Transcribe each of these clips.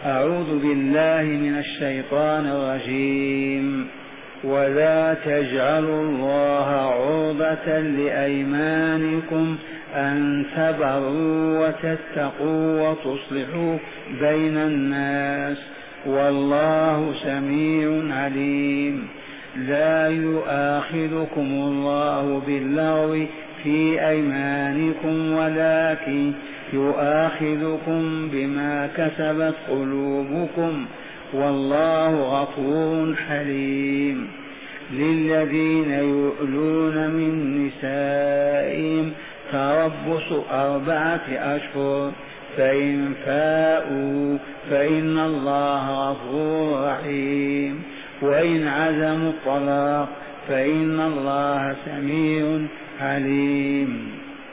أعوذ بالله من الشيطان الرجيم. ولا تجعلوا الله عرضة لأيمانكم أن تبروا وتتقوا وتصلحوا بين الناس والله سميع عليم. لا يؤاخذكم الله باللغو في أيمانكم ولكن يؤاخذكم بما كسبت قلوبكم والله غفور حليم. للذين يؤلون من نسائهم تربص 4 أشهر فإن فاءوا فإن الله غفور رحيم. وإن عزموا الطلاق فإن الله سميع عليم.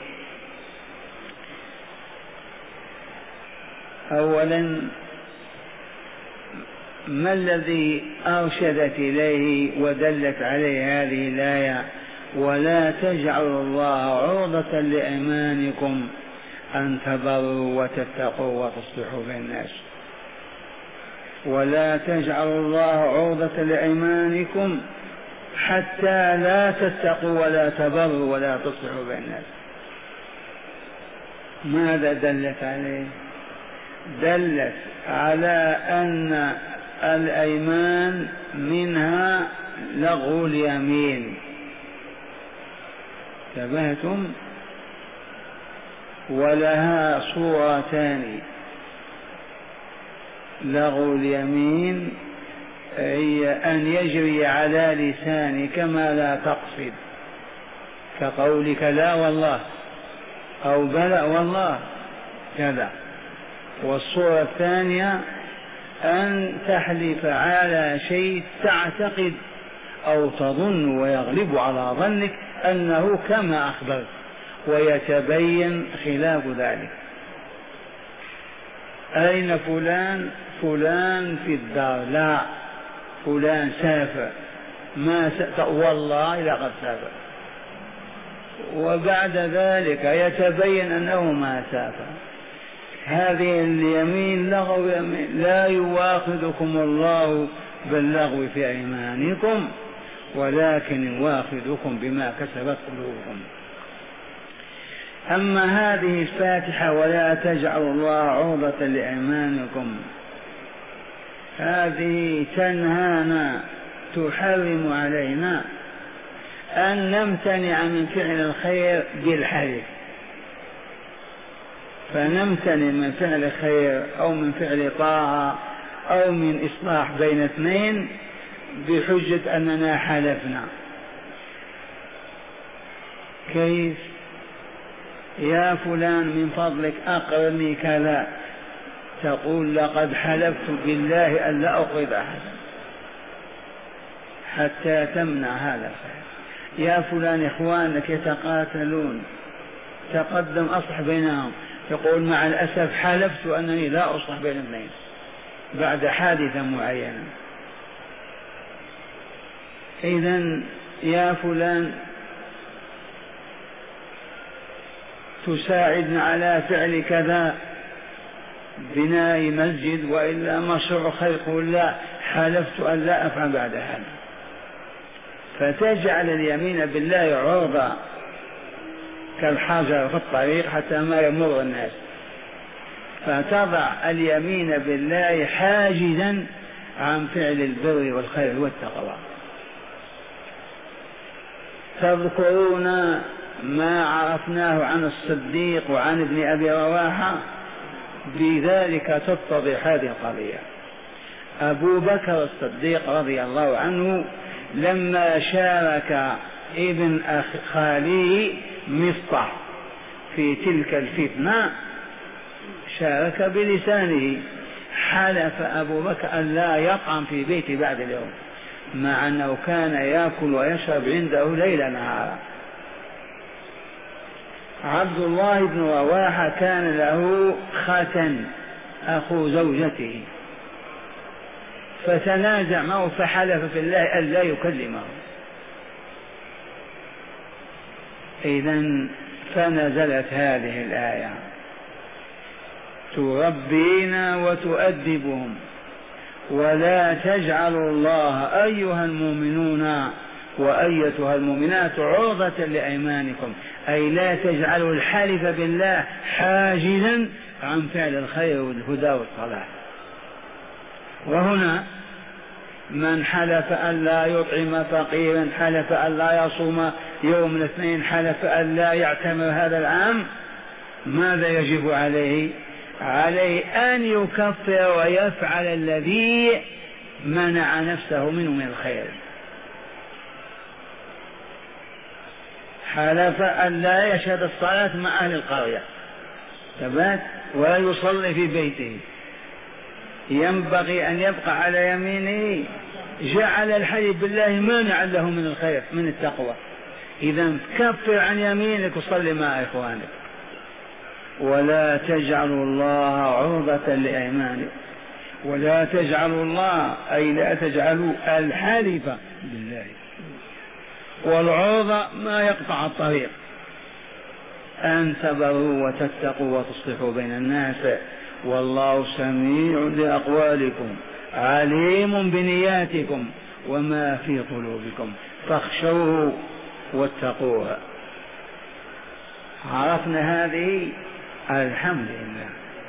أولا، ما الذي أرشدت إليه ودلت عليه هذه الآية؟ ولا تجعلوا الله عرضة لأيمانكم أن تبروا وتتقوا وتصلحوا بين الناس. ولا تجعلوا الله عرضة لأيمانكم حتى لا تتقوا ولا تبروا ولا تصلحوا بين الناس. ماذا دلت عليه؟ دلت على أن الأيمان منها لغو اليمين. انتبهتم؟ ولها صورتان: لغو اليمين هي أن يجري على لسانك ما لا تقصد، كقولك لا والله أو بلى والله كذا. والصورة الثانية أن تحلف على شيء تعتقد أو تظن ويغلب على ظنك أنه كما أخبرت ويتبين خلاف ذلك. أين فلان؟ فلان في الدار. لا، فلان سافر. والله لقد سافر. وبعد ذلك يتبين أنه ما سافر. هذه اليمين لغو يمين. لا يواخذكم الله باللغو في أيمانكم ولكن يواخذكم بما كسبت قلوبكم. أما هذه الفاتحة ولا تجعلوا الله عرضة لأيمانكم، هذه تنهانا تحرم علينا أن نمتنع من فعل الخير بالحلف، فنمتنع من فعل خير أو من فعل طاعة أو من إصلاح بين اثنين بحجة أننا حلفنا. كيف؟ يا فلان من فضلك أقرضني كذا، تقول لقد حلفت بالله أن لا أقرض أحدا، حتى تمنع هذا الخير. يا فلان إخوانك يتقاتلون، تقدم أصلح بينهم، يقول مع الأسف حلفت أنني لا أصلح بين اثنين بعد حادثة معينة. إذن يا فلان تساعدنا على فعل كذا، بناء مسجد وإلا مشروع خير، قل لا، حلفت أن لا أفعل بعد هذا. فتجعل اليمين بالله عرضة كالحجر في الطريق حتى ما يمر الناس، فتضع اليمين بالله حاجزا عن فعل البر والخير والتقوى. تذكرون ما عرفناه عن الصديق وعن ابن أبي رواحة، بذلك تتضح هذه القضية. أبو بكر الصديق رضي الله عنه لما شارك ابن خالي مصطح في تلك الفتنة شارك بلسانه، حلف أبو بكر أن لا يطعم في بيته بعد اليوم، مع أنه كان يأكل ويشرب عنده ليل نهارا. عبد الله بن رواحة كان له ختن أخو زوجته، فتنازع معه فحلف في الله أن لا يكلمه. إذن فنزلت هذه الآية: تربينا وتؤدبهم. ولا تجعلوا الله أيها المؤمنون وأيتها المؤمنات عرضة لأيمانكم، أي لا تجعلوا الحلف بالله حاجزا عن فعل الخير والهدى والصلاح. وهنا من حلف أن لا يطعم فقيرا، حلف أن لا يصوم يوم الاثنين، حلف أن لا يعتمر هذا العام، ماذا يجب عليه؟ عليه أن يكفر ويفعل الذي منع نفسه منه من الخير. حلف أن لا يشهد الصلاة مع أهل القرية ثبات ولا يصلي في بيته، ينبغي أن يبقى على يمينه، جعل الحلف بالله مانعا له من الخير من التقوى. إذا كفر عن يمينك وصلي مع إخوانك. ولا تجعلوا الله عرضة لأيمانكم، ولا تجعلوا الله أي لا تجعلوا الحلف بالله. والعرضة ما يقطع الطريق، أن تبروا وتتقوا وتصلحوا بين الناس، والله سميع لأقوالكم عليم بنياتكم وما في قلوبكم فاخشوه واتقوها. عرفنا هذه، الحمد لله.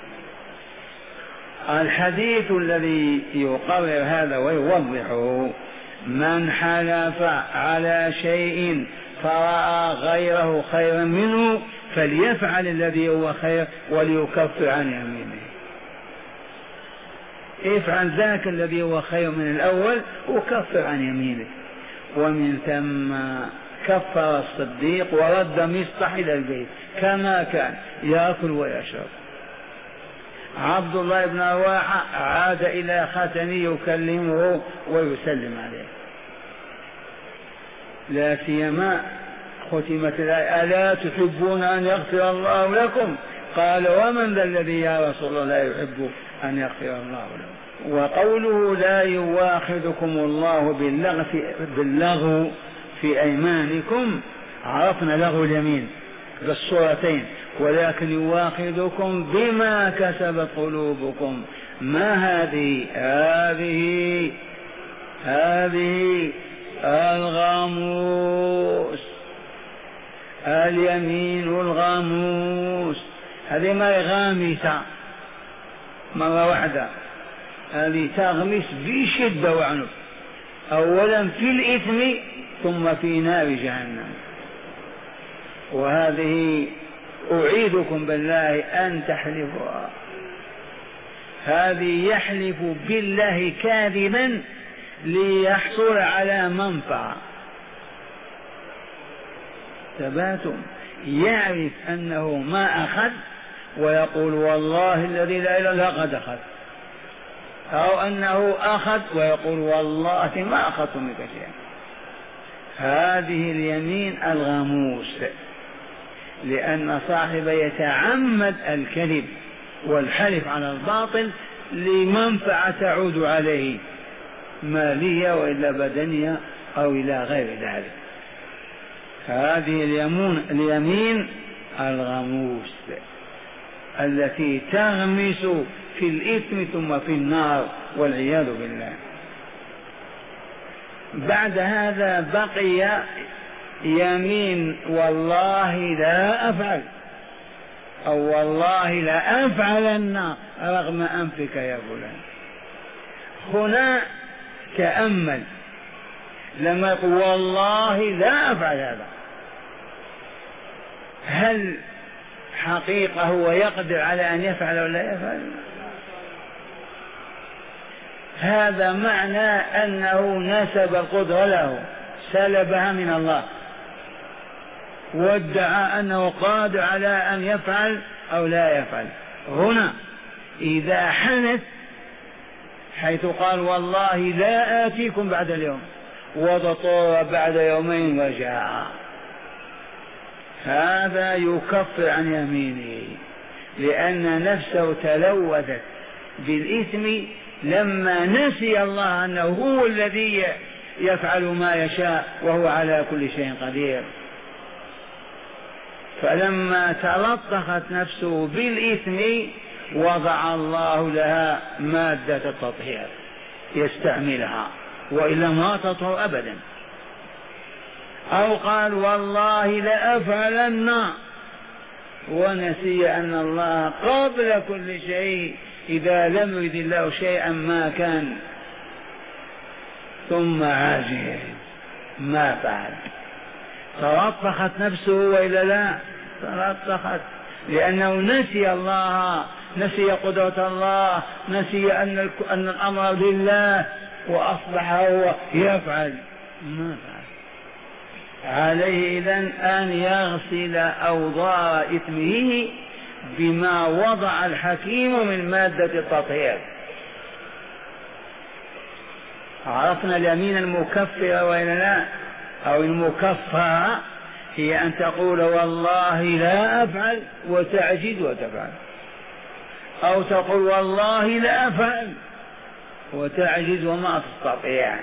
الحديث الذي يقرر هذا ويوضحه: من حلف على شيء فرأى غيره خيرا منه فليفعل الذي هو خير وليكفر عن يمينه. افعل ذاك الذي هو خير من الأول وكفر عن يمينه. ومن ثم كفر الصديق ورد مصطح إلى البيت كما كان يأكل ويشرب. عبد الله بن رواحة عاد إلى ختنه يكلمه ويسلم عليه، لا سيما ختمت الآية: ألا تحبون أن يغفر الله لكم؟ قال: ومن ذا الذي يا رسول الله لا يحب أن يغفر الله له؟ وقوله: لا يواخذكم الله باللغو في أيمانكم، عرفنا لغو اليمين بالصورتين، ولكن يواخذكم بما كسبت قلوبكم. ما هذه؟ هذه الغاموس، اليمين الغاموس، هذه ما غامسة مرة واحدة، هذه تغمس بشدة وعنف، أولا في الإثم ثم في نار جهنم. وهذه أعيدكم بالله أن تحلفوا، هذه يحلف بالله كاذبا ليحصل على منفعة. ثباتم، يعرف أنه ما أخذ ويقول: والله الذي لا إله إلا هو قد أخذ، أو أنه أخذ ويقول: والله ما أخذت منك شيئا. هذه اليمين الغموس، لأن صاحب يتعمد الكذب والحلف على الباطل لمنفعة تعود عليه، مالية وإلا بدنية أو إلى غير ذلك. هذه اليمين الغموس التي تغمس في الإثم ثم في النار والعياذ بالله. بعد هذا بقي يمين: والله لا أفعل، أو والله لا أفعلن رغم أنفك يا فلان. هنا تأمل، لما يقول والله لا أفعل هذا، هل حقيقة هو يقدر على أن يفعل ولا يفعل؟ هذا معنى أنه نسب القدرة له، سلبها من الله، وادعى أنه قادر على أن يفعل أو لا يفعل. هنا إذا حنث حيث قال: والله لا آتيكم بعد اليوم، وضطر بعد يومين وجاء، هذا يكفر عن يمينه، لأن نفسه تلوثت بالإثم لما نسي الله أنه هو الذي يفعل ما يشاء وهو على كل شيء قدير. فلما تلطخت نفسه بالإثم وضع الله لها مادة التطهير يستعملها، وإلا ما تطهر أبدا. أو قال والله لأفعلن، ونسي أن الله قبل كل شيء، إذا لم يرد الله شيئا ما كان، ثم عاجز ما فعل. تلطخت نفسه وإلا لا؟ تلطخت، لأنه نسي الله، نسي قدرة الله، نسي أن الأمر لله، وأصبح هو يفعل ما فعل. عليه إذن أن يغسل أوضار إثمه بما وضع الحكيم من مادة التطهير. عرفنا اليمين المكفرة وإلا لا؟ أو المكفرة هي أن تقول والله لا أفعل وتعجز وتفعل، أو تقول والله لا أفعل وتعجز وما تستطيع.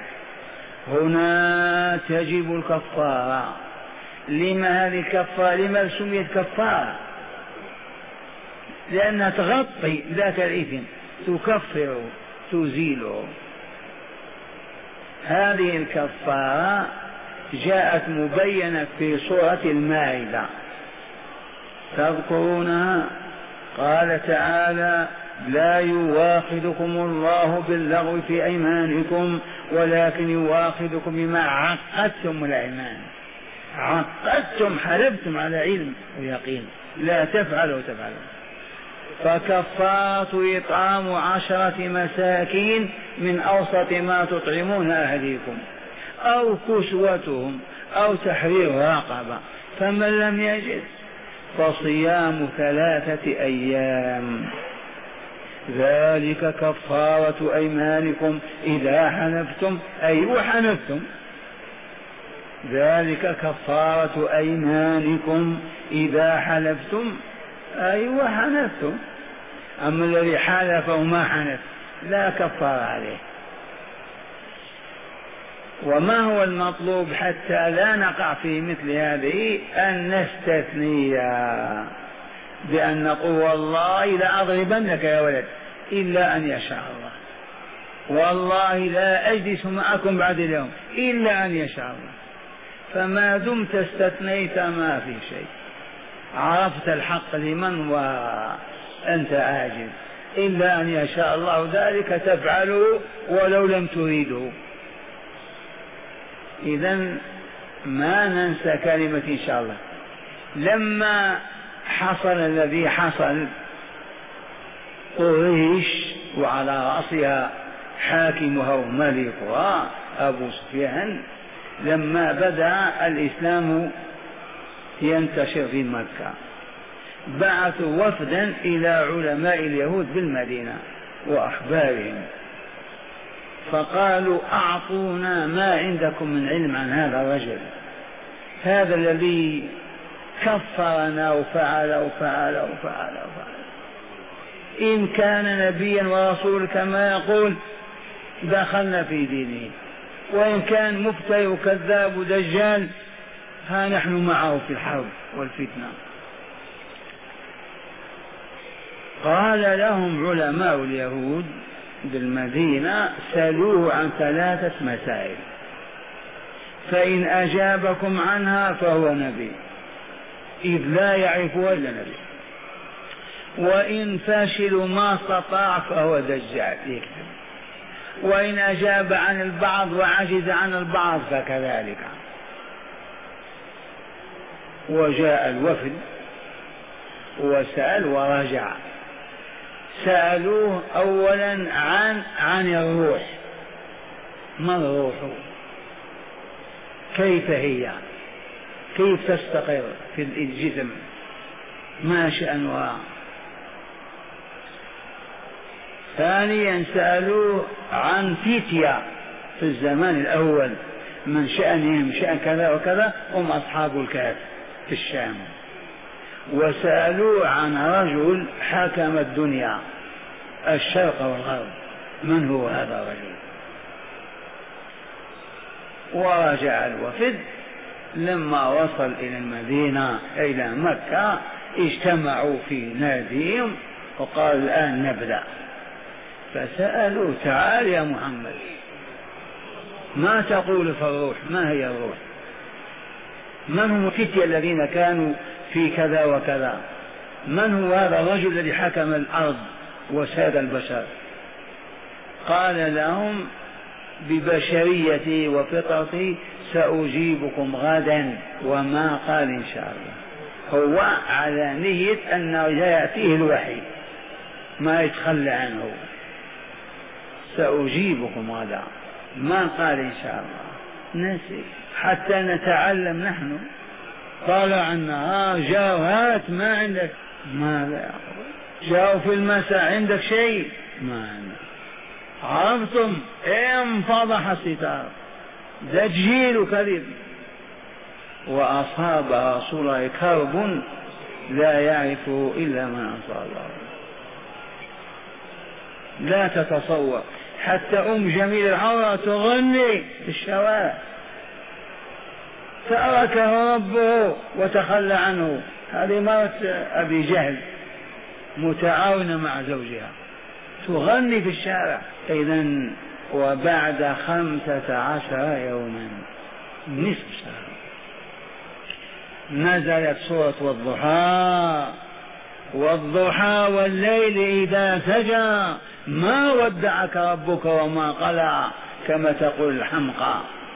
هنا تجب الكفارة. لما هذه الكفارة؟ لما سميت كفارة؟ لأنها تغطي ذاك الإثم، تكفره تزيله. هذه الكفارة جاءت مبينة في سورة المائدة، تذكرونها؟ قال تعالى: لا يواخذكم الله باللغو في أيمانكم ولكن يواخذكم بما عقدتم الأيمان. عقدتم، حلفتم على علم ويقين لا تفعلوا تفعلوا. فكفارة إطعام 10 مساكين من أوسط ما تطعمون أهليكم أو كسوتهم أو تحرير رقبة، فمن لم يجد فصيام 3 أيام، ذلك كفارة أيمانكم إذا حنفتم، أي وحنفتم. ذلك كفارة أيمانكم إذا حلفتم، أي وحنفتم. أما الذي حلف وما حنف لا كفار عليه. وما هو المطلوب حتى لا نقع في مثل هذه؟ أن نستثني بأن نقول والله لا أضربنك يا ولد إلا أن يشاء الله، والله لا أجلس معكم بعد اليوم إلا أن يشاء الله. فما دمت استثنيت ما في شيء، عرفت الحق لمن وأنت عاجز. إلا أن يشاء الله ذلك تفعله ولو لم تريده. إذن ما ننسى كلمة إن شاء الله. لما حصل الذي حصل، قريش وعلى رأسها حاكمها وملكها أبو سفيان، لما بدأ الإسلام ينتشر في مكة بعثوا وفدا إلى علماء اليهود بالمدينة وأحبارهم، فقالوا: أعطونا ما عندكم من علم عن هذا الرجل، هذا الذي كفرنا وفعل وفعل وفعل وفعل. إن كان نبيا ورسول كما يقول دخلنا في دينه، وإن كان مفتري وكذاب ودجال ها نحن معه في الحرب والفتنة. قال لهم علماء اليهود بالمدينة: سألوه عن 3 مسائل، فإن أجابكم عنها فهو نبي، إذ لا يعرفها إلا نبي، وإن فشلوا ما استطاع فهو دجال يكذب، وإن أجاب عن البعض وعجز عن البعض فكذلك. وجاء الوفد وسأل ورجع. سألوه أولا عن الروح، ما الروح؟ كيف هي؟ كيف تستقر في الجسم؟ ما شأنها؟ ثانيا سألوه عن فتية في الزمان الأول، من شأنهم شأن كذا وكذا، هم أصحاب الكهف في الشام. وسألوه عن رجل حكم الدنيا الشرق والغرب، من هو هذا الرجل؟ ورجع الوفد. لما وصل إلى المدينة إلى مكة اجتمعوا في ناديهم، وقال الآن نبدأ. فسألوا تعال يا محمد ما تقول في الروح؟ ما هي الروح؟ من هم الفتية الذين كانوا في كذا وكذا؟ من هو هذا الرجل الذي حكم الأرض وساد البشر؟ قال لهم ببشريتي وفطرتي سأجيبكم غدا، وما قال إن شاء الله. هو على نية أنه يأتيه الوحي ما يتخلى عنه. سأجيبكم غدا، ما قال إن شاء الله. نسي حتى نتعلم نحن. قال عنا جاءوا هات ما عندك؟ ما لا. جاءوا في المساء عندك شيء؟ ما عندك. عرفتم؟ انفضح الستار، دجيل وكذب. وأصاب رسول الله كرب لا يعرفه إلا من أنصار الله. لا تتصور حتى جميل العورة تغني في الشوارع، تركه ربه وتخلى عنه. هذه مرت أبي جهل متعاونة مع زوجها تغني في الشارع. إذن وبعد 15 يوما نصف شهر نزلت سورة والضحى والليل إذا سجى ما ودعك ربك وما قلى، كما تقول الحمقى.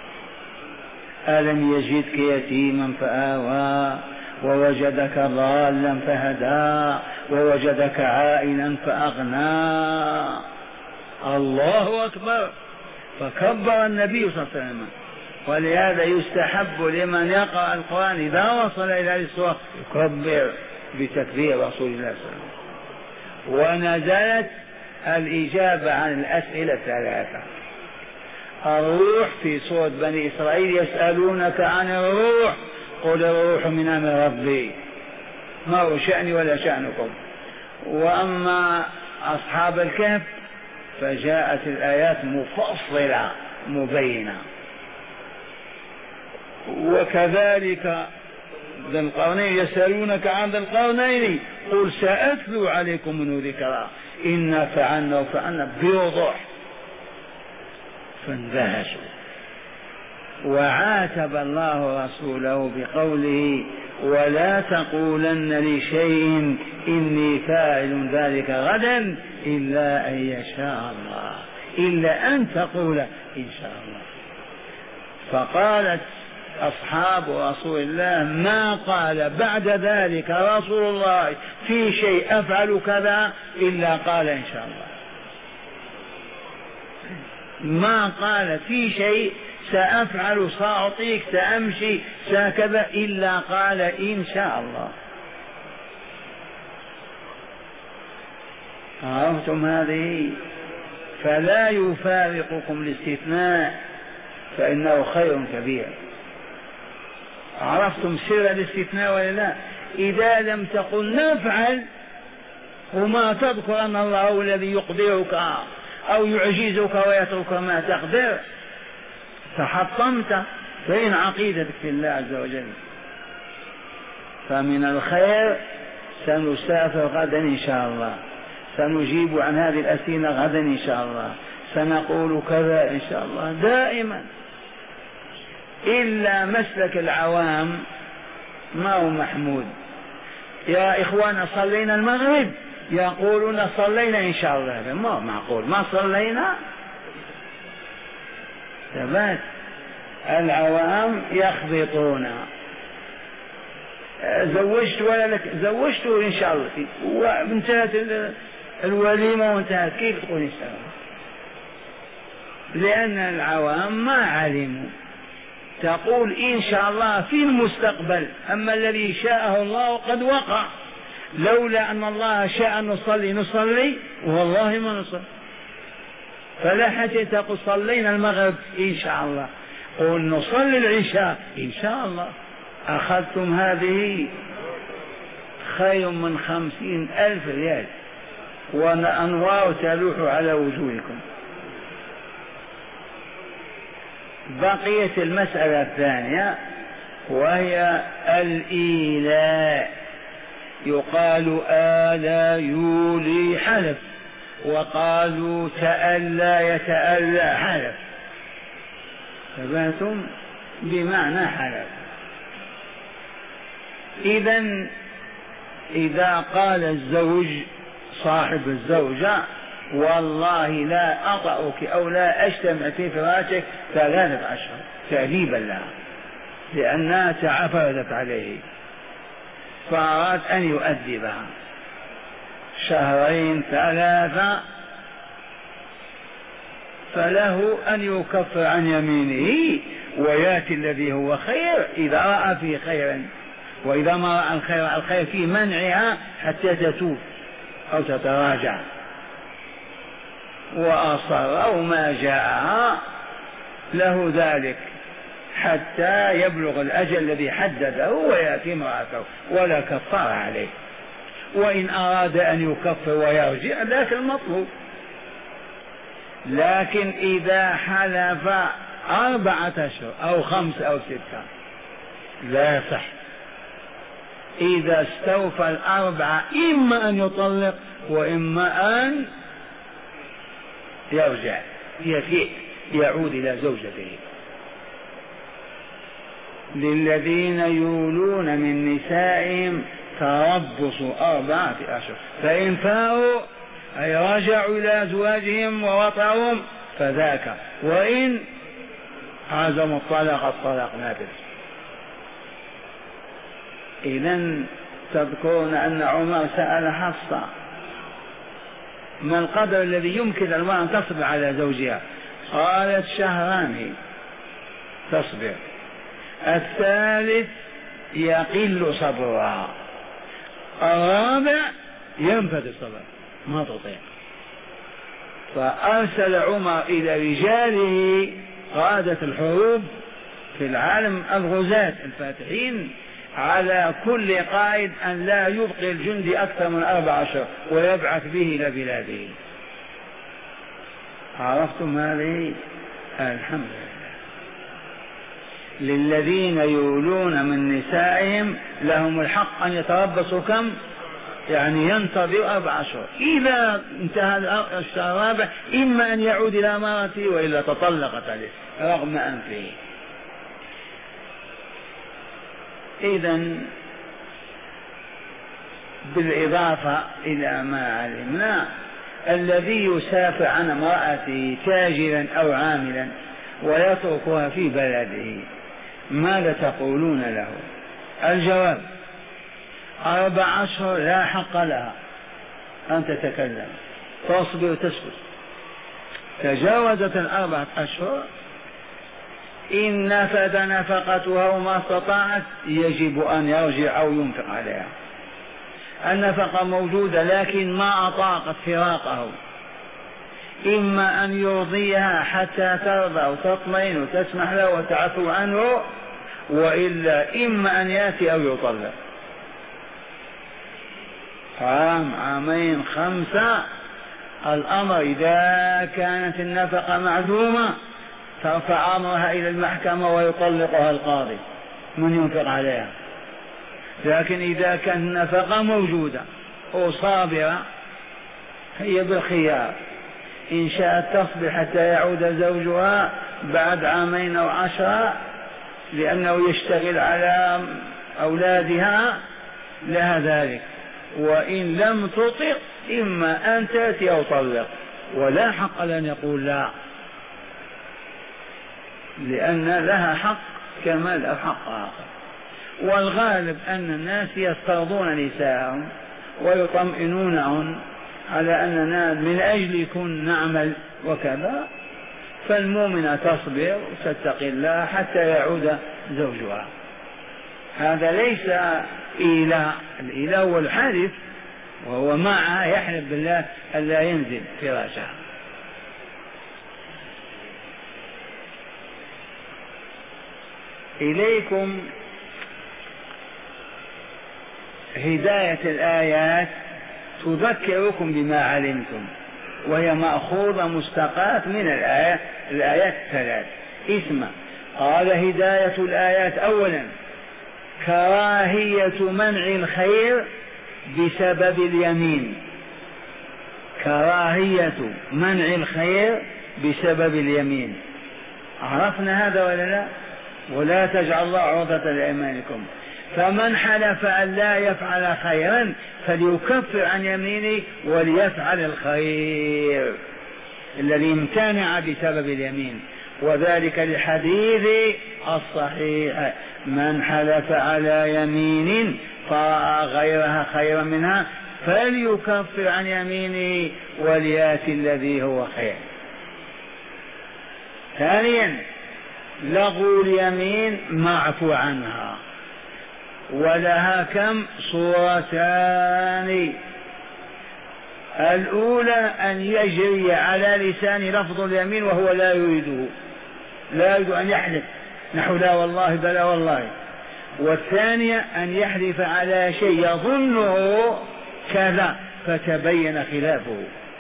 ألم يجدك يتيما فآوى ووجدك ضالا فهدى ووجدك عائلا فأغنى. الله أكبر. فكبر النبي صلى الله عليه وسلم. ولهذا يستحب لمن يقرأ القرآن إذا وصل إلى هذه السورة يكبر بتكبير رسول الله صلى الله عليه وسلم. ونزلت الإجابة عن الأسئلة الثلاثة. الروح في سورة بني إسرائيل يسألونك عن الروح قل الروح من أمر ربي ما هو شأني ولا شأنكم. وأما أصحاب الكهف فجاءت الآيات مفصلة مبينة. وكذلك ذا القرنين يسألونك عن ذا القرنين قل سأتلو عليكم منه ذكرا إنا فعلنا وفعلنا بوضوح. فاندهشوا. وعاتب الله رسوله بقوله ولا تقولن لشيء إني فاعل ذلك غدا إلا أن يشاء الله، إلا أن تقول إن شاء الله. فقالت أصحاب رسول الله ما قال بعد ذلك رسول الله في شيء أفعل كذا إلا قال إن شاء الله. ما قال في شيء سأفعل سأعطيك سأمشي سكذا إلا قال إن شاء الله. عرفتم هذه؟ فلا يفارقكم الاستثناء فإنه خير كبير. عرفتم سر الاستثناء ولا لا؟ إذا لم تقل نفعل وما تذكر أن الله هو الذي يقدرك أو يعجزك ويترك ما تقدر تحطمت فإن عقيدتك في الله عز وجل. فمن الخير سنسافر غدا إن شاء الله، سنجيب عن هذه الأسئلة غدا إن شاء الله، سنقول كذا إن شاء الله دائما. إلا مسلك العوام ما هو محمود. يا إخوانا صلينا المغرب يقولون صلينا إن شاء الله، هذا ما معقول. ما صلينا ثبات. العوام يخبطون زوجت ولا لك زوجت إن شاء الله وانتهت الوليمة وانتهت. كيف تقول إن شاء الله؟ لأن العوام ما علموا. تقول إن شاء الله في المستقبل، أما الذي شاءه الله قد وقع. لولا أن الله شاء أن نصلي والله ما نصلي. فلا حاجة تقول صلينا المغرب إن شاء الله، قل نصلي العشاء إن شاء الله. أخذتم هذه خير من 50,000 ريال وأنوار تلوح على وجوهكم. بقية المسألة الثانية وهي الإيلاء. يقال آلى يولي حلف، وقالوا تألى يتألى حلف، ثبات بمعنى حلف. إذا قال الزوج صاحب الزوجة والله لا أطأك أو لا أجتمع في فراشك 3 أشهر تأديبا لها لأنها تعافرت عليه، فأراد أن يؤدبها 2 3 فله أن يكفر عن يمينه ويأتي الذي هو خير إذا رأى فيه خيرا، وإذا ما رأى الخير في منعها حتى تتوب أو تتراجع، وأصر أو ما جاءها له ذلك حتى يبلغ الأجل الذي حدده ويأتي امرأته ولا كفار عليه. وإن أراد أن يكفر ويرجع ذاك المطلوب. لكن إذا حلف 4 أشهر أو 5 أو 6 لا يصح. إذا استوفى 4 إما أن يطلق وإما أن يرجع يعود إلى زوجته. للذين يولون من نسائهم تربص 4 أشهر، فإن فاءوا أي رجعوا إلى أزواجهم ووطئهم فذاك، وإن عزموا الطلاق نافذ. إذن تذكرون أن عمر سأل حفصة ما القدر الذي يمكن المرأة أن تصبر على زوجها؟ قالت 2 شهر تصبر، الثالث يقل صبرها، الرابع ينفذ الصبر ما تطيق. فأرسل عمر إلى رجاله قادة الحروب في العالم الغزاة الفاتحين على كل قائد أن لا يبقي الجندي أكثر من 4 أشهر ويبعث به إلى بلاده. عرفتم هذه؟ الحمد لله. للذين يولون من نسائهم لهم الحق أن يتربصوا كم؟ يعني ينتظر 4 أشهر، إذا انتهى الشهر الرابع إما أن يعود إلى امرأته وإلا تطلقت عليه رغم أنفه. إذن بالإضافة إلى ما علمنا، الذي يسافر عن امرأته تاجرا أو عاملا ويتركها في بلده ماذا تقولون له؟ الجواب 4 أشهر لا حق لها أن تتكلم، تصبر تسكت. تجاوزت 4 أشهر إن نفذ نفقتها وما استطاعت يجب أن يرجع أو ينفق عليها. النفقة موجودة لكن ما أطاقت فراقه، إما أن يرضيها حتى ترضى وتطمئن وتسمح له وتعفو عنه، وإلا إما أن يأتي أو يطلق. 1 2 5 الأمر إذا كانت النفقة معدومة ترفع أمرها إلى المحكمة ويطلقها القاضي من ينفق عليها. لكن إذا كانت النفقة موجودة وصابرة هي بالخيار، إن شاءت تصبر حتى يعود زوجها بعد 2 أو 10 لأنه يشتغل على أولادها لها ذلك، وإن لم تطق إما أن تأتي أو طلق، ولا حق لأن يقول لا، لأن لها حق كما له حق آخر. والغالب أن الناس يسترضون نساءهم ويطمئنونهن على أننا من أجلكم نعمل وكذا، فالمؤمنة تصبر وتتقي الله حتى يعود زوجها. هذا ليس إيلاء، الإيلاء هو الحلف وهو معها يحلف بالله ألا ينزل فراشها. إليكم هداية الآيات تذكركم بما علمتم، وهي مأخوذة مستقاة من الآيات 3. اسمع، قال هداية الآيات أولا كراهية منع الخير بسبب اليمين، كراهية منع الخير بسبب اليمين. عرفنا هذا ولا لا؟ ولا تجعل الله عرضة لأيمانكم. فمن حلف أن لا يفعل خيرا فليكفر عن يمينه وليفعل الخير الذي امتنع بسبب اليمين، وذلك للحديث الصحيح: من حلف على يمين فرأى غيرها خيرا منها فليكفر عن يمينه وليأتي الذي هو خير. ثانيا، لغو اليمين معفو عنها، ولها كم صورتان. الأولى أن يجري على لسان لفظ اليمين وهو لا يريد أن يحلف، نحو لا والله بلا والله. والثانية أن يحلف على شيء يظنه كذا فتبين خلافه،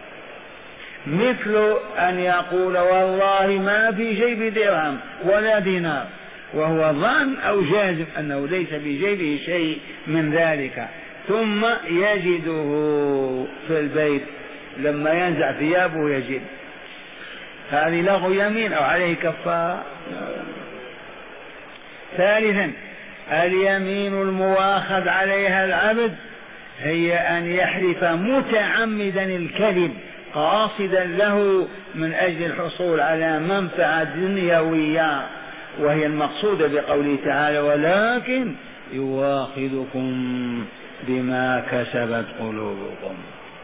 مثل أن يقول والله ما في جيب درهم ولا دينار، وهو ظن أو جازم أنه ليس في جيبه شيء من ذلك، ثم يجده في البيت لما ينزع ثيابه يجد. هذه لغو يمين أو عليه كفارة. ثالثا، اليمين المواخذ عليها العبد هي أن يحلف متعمدا الكذب قاصدا له من أجل الحصول على منفعة دنيوية، وهي المقصودة بقوله تعالى: ولكن يواخذكم بما كسبت قلوبكم.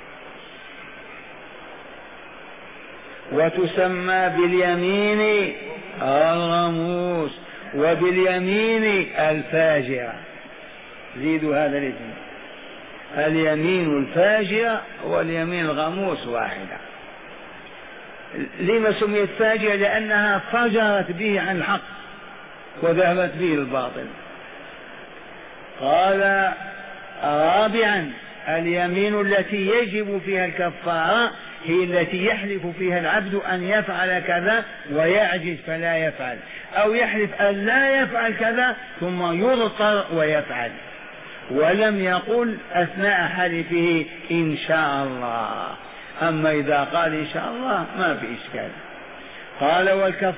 وتسمى باليمين الغموس وباليمين الفاجرة. زيدوا هذا الاسم، اليمين الفاجرة واليمين الغموس واحدة. لما سميت فاجرة؟ لأنها فجرت به عن الحق وذهبت به الباطل. قال رابعا: اليمين التي يجب فيها الكفارة هي التي يحلف فيها العبد أن يفعل كذا ويعجز فلا يفعل، أو يحلف أن لا يفعل كذا ثم يضطر ويفعل، ولم يقل أثناء حلفه إن شاء الله. أما إذا قال إن شاء الله ما في إشكال. قال: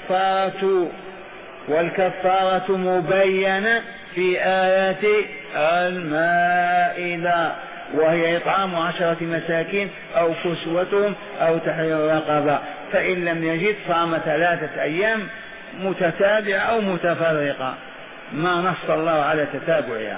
والكفارة مبينة في آيات المائدة، وهي إطعام 10 مساكين أو كسوتهم أو تحرير رقبة، فإن لم يجد صام 3 أيام متتابعة أو متفرقة، ما نص الله على تتابعها.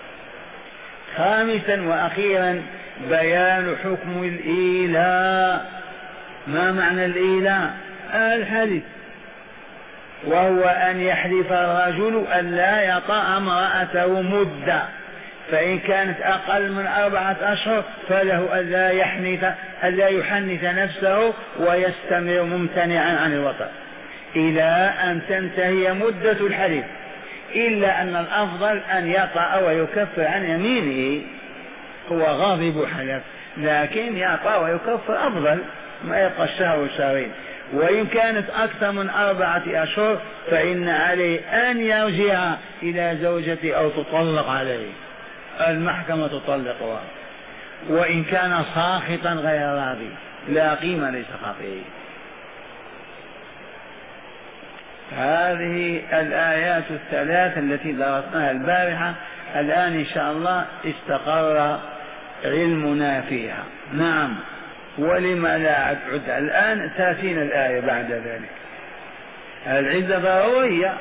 خامسا وأخيرا، بيان حكم الإيلاء. ما معنى الإيلاء؟ الحلف، وهو أن يحلف الرجل أن لا يطأ امرأته مدة، فإن كانت أقل من 4 أشهر فله ألا يحنث نفسه ويستمر ممتنعا عن الوطأ إلى أن تنتهي مدة الحلف، إلا أن الأفضل أن يطأ ويكفر عن يمينه، هو غاضب حلف، لكن يطأ ويكفر أفضل، ما يبقى الشهر والشهرين. وإن كانت أكثر من 4 أشهر فإن عليه أن يرجع إلى زوجته أو تطلق عليه، المحكمة تطلقها، وإن كان ساخطا غير راضي لا قيمة لسخطه. هذه الآيات الثلاث التي درسناها البارحة الآن إن شاء الله استقر علمنا فيها. نعم، ولما لا أعد الآن 30 الآية بعد ذلك. العدة ضرورية،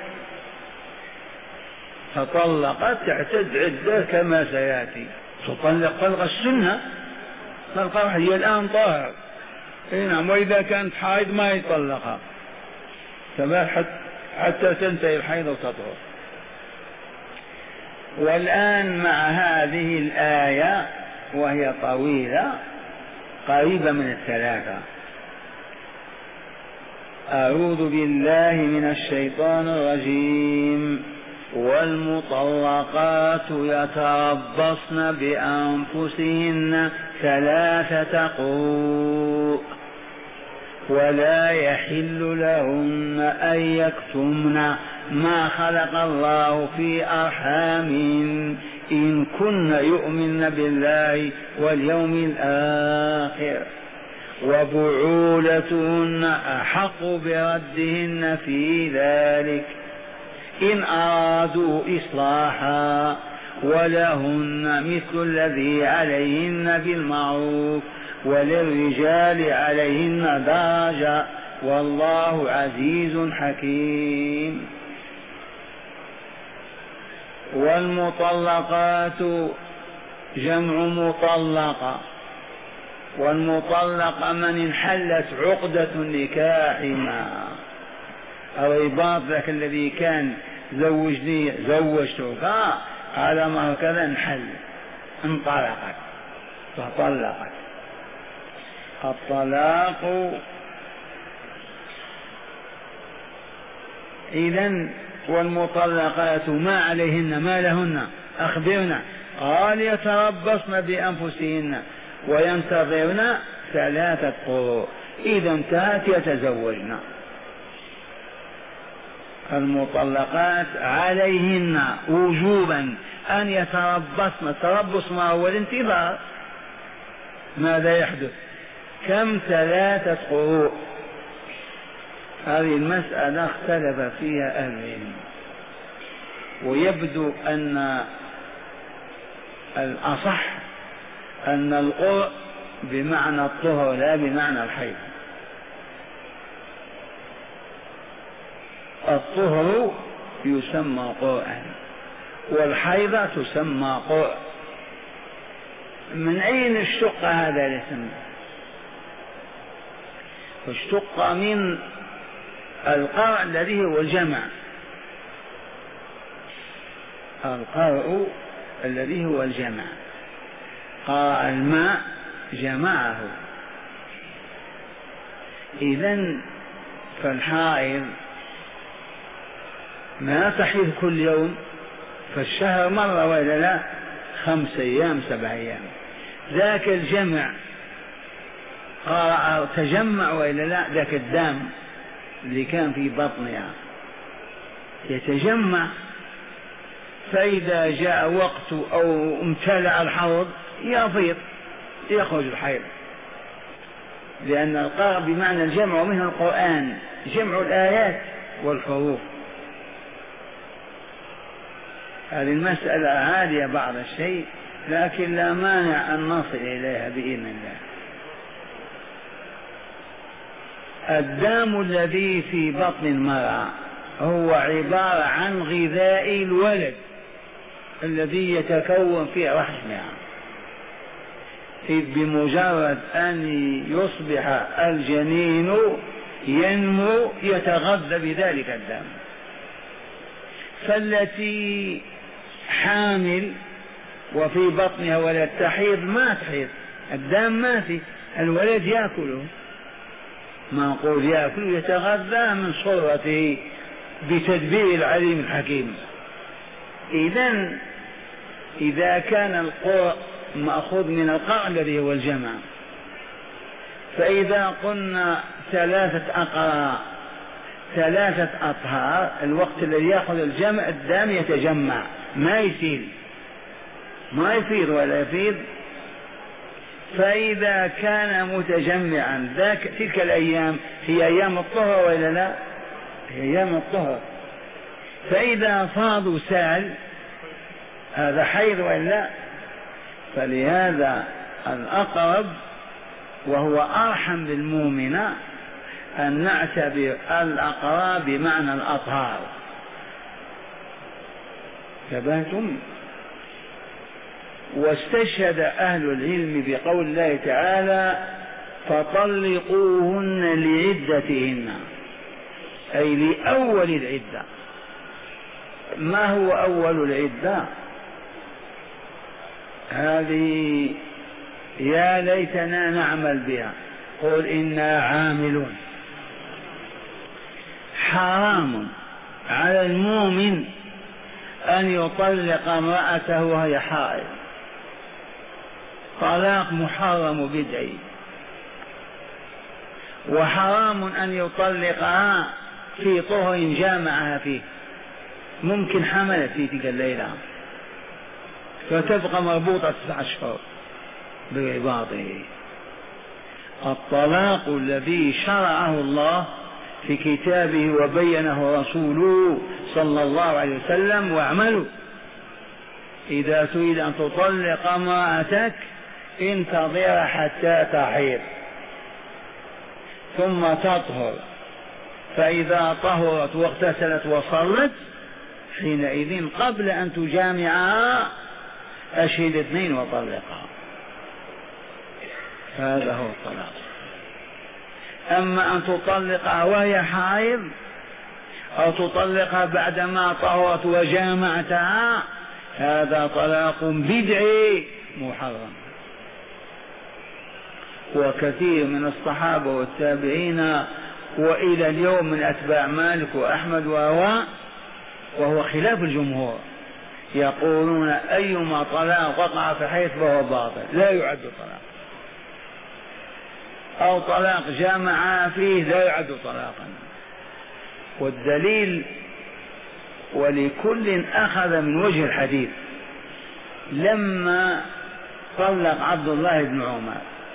فطلقت تعتد عدة كما سيأتي، تطلق طلق السنة، طلق هي الآن طاهر. نعم، وإذا كانت حائض ما يطلقها حتى تنتهي الحيض وتطهر. والآن مع هذه الآية وهي طويلة قريبة من 3: أعوذ بالله من الشيطان الرجيم: والمطلقات يتربصن بأنفسهن 3 قروء ولا يحل لهن أن يكتمن ما خلق الله في أرحامهن إن كن يؤمن بالله واليوم الآخر، وبعولتهن أحق بردهن في ذلك إن أرادوا إصلاحا، ولهن مثل الذي عليهن بالمعروف، وللرجال عليهن درجة، والله عزيز حكيم. والمطلقات جمع مطلقة، والمطلق من انحلت عقدة النكاح معه، الرباط ذاك الذي كان زوجني زوجتك على ما هكذا انحل، انطلقت فطلقت. الطلاق إذن والمطلقات ما عليهن ما لهن أخبرنا، قال يتربصن بأنفسهن وينتظرن 3 قروء، إذا انتهت يتزوجن. المطلقات عليهن وجوبا أن يتربصن، التربص ما هو الانتظار. ماذا يحدث؟ كم 3 قروء؟ هذه المسألة اختلف فيها أهل العلم، ويبدو أن الأصح أن القرء بمعنى الطهر لا بمعنى الحيض. الطهر يسمى قرءا والحيضة تسمى قرء. من أين اشتق هذا الاسم؟ اشتق من القرء الذي هو الجمع، القرء الذي هو الجمع، قرأ الماء جمعه. إذن فالحائض ما تحيض كل يوم، فالشهر مرة ولا لا 5 أيام 7 أيام. ذاك الجمع قرأ تجمع ولا لا، ذاك الدم اللي كان في بطنها يتجمع، فإذا جاء وقت أو امتلأ الحوض يفيض يخرج الحيض، لأن القرء بمعنى الجمع، ومنه القرآن جمع الآيات والحروف. هذه المسألة عالية بعض الشيء، لكن لا مانع أن نصل إليها بإذن الله. الدم الذي في بطن المرأة هو عبارة عن غذاء الولد الذي يتكون في رحمها، إذ بمجرد أن يصبح الجنين ينمو يتغذى بذلك الدم. فالتي حامل وفي بطنها ولد تحيض ما تحيض، الدم ما في، الولد يأكله، ما نقول يأكل، يتغذى من صورته بتدبير العليم الحكيم. إذا كان القرء مأخوذ من القرء الذي هو الجمع، فإذا قلنا 3 أقراء 3 أطهار، الوقت الذي يأخذ الجمع الدم يتجمع، ما يسيل، ما يفيض ولا يفيض. فإذا كان متجمعا تلك الأيام هي أيام الطهر ولا لا؟ هي أيام الطهر. فإذا فاضوا سال، هذا حيض ولا لا؟ فلهذا الأقرب وهو أرحم بالمؤمنة أن نعتبر الأقراب بمعنى الأطهار. تبهتم؟ واستشهد أهل العلم بقول الله تعالى فطلقوهن لعدتهن، أي لأول العدة. ما هو أول العدة؟ هذه يا ليتنا نعمل بها، قل إنا عاملون. حرام على المؤمن أن يطلق امرأته وهي حائض، طلاق محرم بدعي. وحرام أن يطلقها في طهر جامعها فيه، ممكن حملت في تلك الليلة، فتبقى مربوطة 9 أشهر برباطه. الطلاق الذي شرعه الله في كتابه وبينه رسوله صلى الله عليه وسلم. واعملوا إذا تريد أن تطلق امرأتك انتظر حتى تحيض ثم تطهر، فإذا طهرت واغتسلت وصلت حينئذ قبل أن تجامعها أشهد 2 وطلقها. هذا هو الطلاق. أما أن تطلقها وهي حائض أو تطلقها بعدما طهرت وجامعتها هذا طلاق بدعي محرم. وكثير من الصحابة والتابعين وإلى اليوم من أتباع مالك وأحمد وهو خلاف الجمهور يقولون أيما طلاق وقع في حيث فهو باطل لا يعد طلاق، أو طلاق جامع فيه لا يعد طلاقا. والدليل ولكل أخذ من وجه الحديث. لما طلق عبد الله بن عمر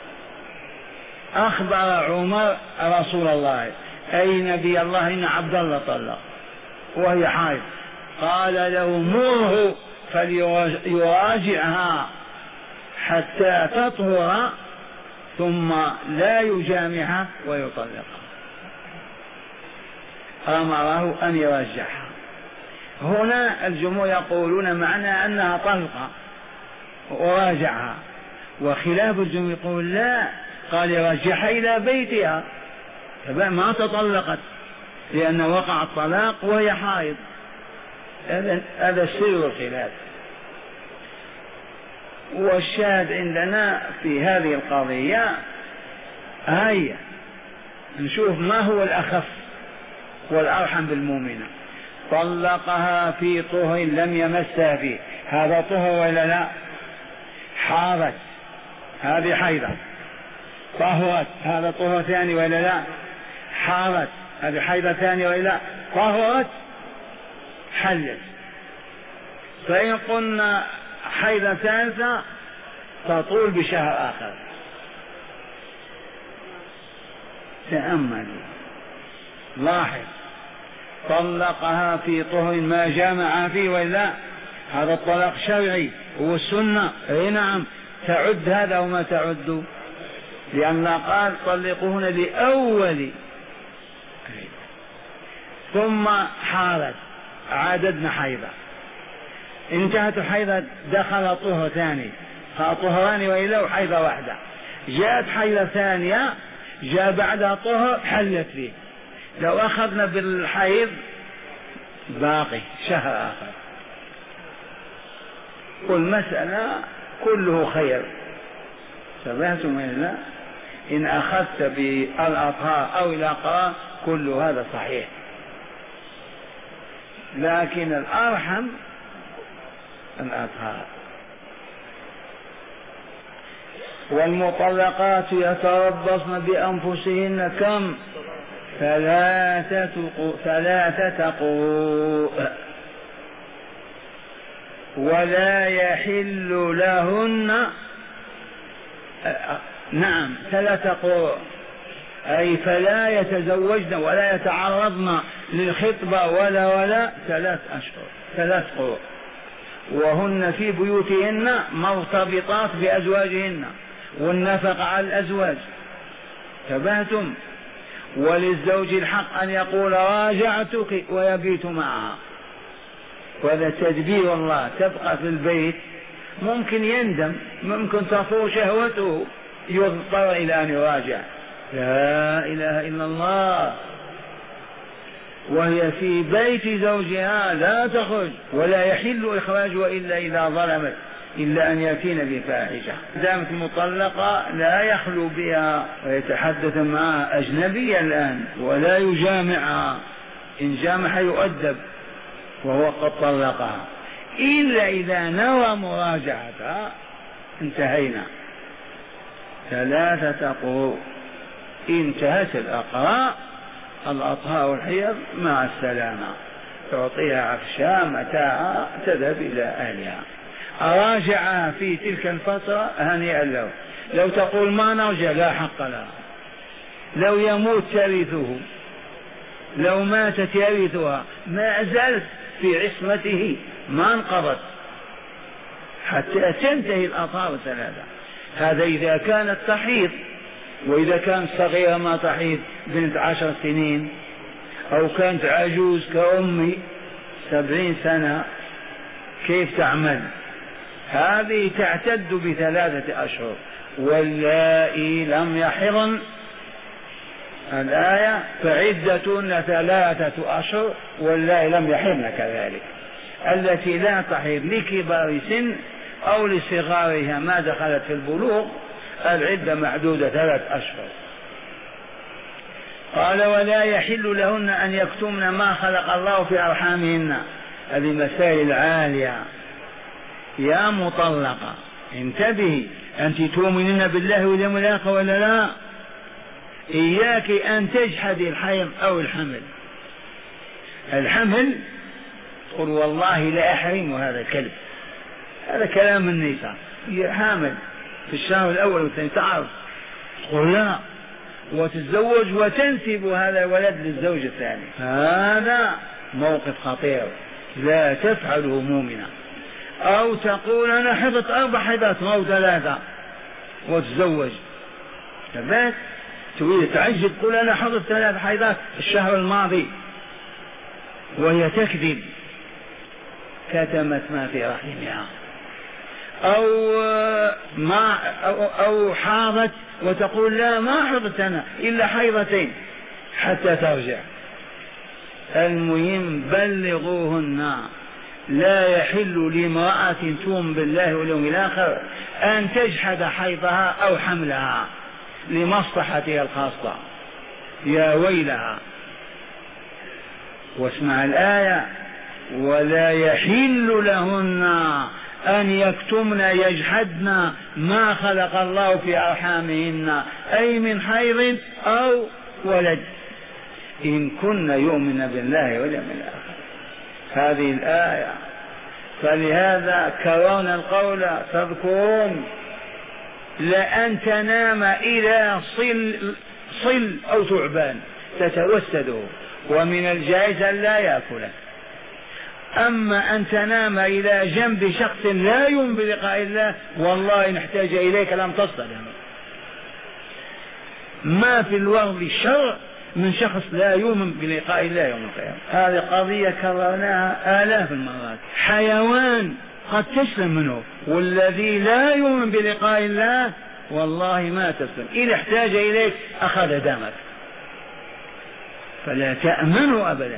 أخبر عمر رسول الله أي نبي الله إن عبد الله طلق وهي حائض، قال له مره فليراجعها حتى تطهر ثم لا يجامعها ويطلقها. أمره أن يرجعها. هنا الجمهور يقولون معنى أنها طلقة وراجعها، وخلاف الجمهور يقول لا، قال يرجعها إلى بيتها ما تطلقت لأن وقع الطلاق وهي حائض. هذا سر الخلاف. والشاهد عندنا في هذه القضية هيا نشوف ما هو الأخف والأرحم بالمؤمنة. طلقها في طهر لم يمسها فيه، هذا طهر ولا لا؟ حاضت هذه حيضة. طهرت هذا طهر ثاني ولا لا؟ حاضت هذه حيضة ثانية ولا لا؟ طهرت حلت. فإن قلنا حيضة ثالثة تطول بشهر آخر. تأمل لاحظ، طلقها في طهر ما جامع فيه ولا هذا الطلاق شرعي هو السنة. اي نعم تعد هذا وما تعد، لأن قال طلقوهن لأول ثم حالت عددنا حيضة، انتهت الحيضة دخل طهر ثاني، طهران وإلا وحيضة واحدة، جاءت حيضة ثانية جاء بعدها طهر حلت فيه. لو أخذنا بالحيض باقي شهر آخر. والمسألة كله خير. سمعتم إلا إن أخذت بالأطهار أو الأقراء كل هذا صحيح، لكن الأرحم الأطهار. والمطلقات يتربصن بأنفسهن كم؟ 3 قروء، ولا يحل لهن 3 قروء، أي فلا يتزوجن ولا يتعرضن للخطبة ولا 3 أشهر 3 قروء، وهن في بيوتهن مرتبطات بأزواجهن والنفقة على الأزواج. تبهتم. وللزوج الحق أن يقول راجعتك ويبيت معها، وهذا تدبير الله. تبقى في البيت ممكن يندم، ممكن تفور شهوته يضطر إلى أن يراجع. لا إله إلا الله. وهي في بيت زوجها لا تخرج، ولا يحل إخراجها إلا إذا ظلمت، إلا أن يأتين بفاحشة. دامت مطلقة لا يخلو بها ويتحدث معها أجنبية الآن، ولا يجامعها، إن جامع يؤدب وهو قد طلقها، إلا إذا نوى مراجعتها انتهينا. 3 قروء. انتهت الأقراء الأطهار والحيض مع السلامة، تعطيها عفشا متاعا تذهب إلى أهلها. راجعها في تلك الفترة هنيئا له. لو تقول ما نرجع لا حق لها. لو يموت ترثه، لو ماتت يرثها، ما زالت في عصمته ما انقضت حتى تنتهي الأطهار الثلاثة. هذا إذا كانت تحيض، وإذا كانت صغيرة ما تحيض بنت 10 سنين، أو كانت عجوز كأمي 70 سنة، كيف تعمل؟ هذه تعتد ب3 أشهر. واللائي لم يحضن الآية فعدتهن 3 أشهر، واللائي لم يحضن كذلك. التي لا تحيض لكبار سن أو لصغارها ما دخلت في البلوغ العدة معدودة 3 أشهر. قال ولا يحل لهن أن يكتمن ما خلق الله في أرحامهن. هذه مسائل عالية. يا مطلقة انتبهي، أنت تؤمنين بالله واليوم الآخر ولا لا؟ إياك أن تجحدي الحيض أو الحمل. الحمل تقول والله لا أحرم هذا الكلب، هذا كلام النساء. هي حامل في الشهر الأول والثاني تعرف، تقول لا، وتتزوج وتنسب هذا الولد للزوج الثاني. هذا موقف خطير لا تفعله مؤمنة. أو تقول أنا حضت 4 حيضات أو 3 وتزوج، تبات تريد تعجب، تقول أنا حضت 3 حيضات الشهر الماضي، وهي تكذب، كتمت ما في رحمها. أو حاضت وتقول لا ما حضت أنا إلا حيضتين حتى ترجع. المهم بلغوهن. لا يحل لامرأة تؤمن بالله واليوم الآخر أن تجحد حيضها أو حملها لمصلحتها الخاصة. يا ويلها. واسمع الآية ولا يحل لهن أن يكتمن يجحدن ما خلق الله في أرحامهن، أي من حيض أو ولد، إن كن يؤمن بالله واليوم الآخر. هذه الآية. فلهذا كرون القول تذكرون لأن تنام إلى صل أو ثعبان تتوسده، ومن الجائز أن لا يأكله. أما أن تنام إلى جنب شخص لا يؤمن بلقاء الله، والله إن احتاج إليك لم تصل. ما في الوضع الشرع من شخص لا يؤمن بلقاء الله يوم القيامة. هذه قضية كررناها آلاف المرات. حيوان قد تسلم منه، والذي لا يؤمن بلقاء الله والله ما تسلم، إذا احتاج إليك أخذ دمك. فلا تأمنوا أبدا.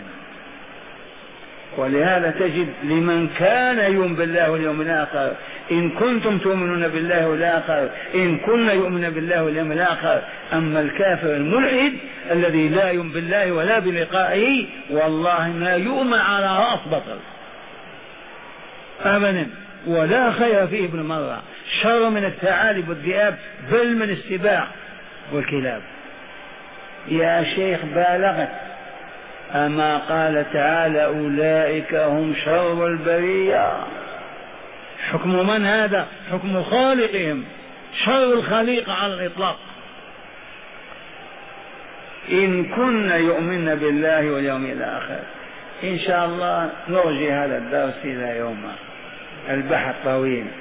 ولهذا تجد لمن كان يؤمن بالله واليوم الآخر، إن كنتم تؤمنون بالله والآخر، إن كنا يؤمن بالله واليوم الآخر. أما الكافر الملحد الذي لا يؤمن بالله ولا بلقائه والله ما يؤمن على رأس بطل أبدا، ولا خير فيه ابن مرة، شر من الثعالب والذئاب، بل من السباع والكلاب. يا شيخ بالغت. أما قال تعالى أولئك هم شر البرية. حكم من هذا؟ حكم خالقهم، شر الخليقة على الإطلاق. إن كنا يؤمن بالله واليوم الآخر. إن شاء الله نرجي هذا الدرس إلى يوم، البحث طويل.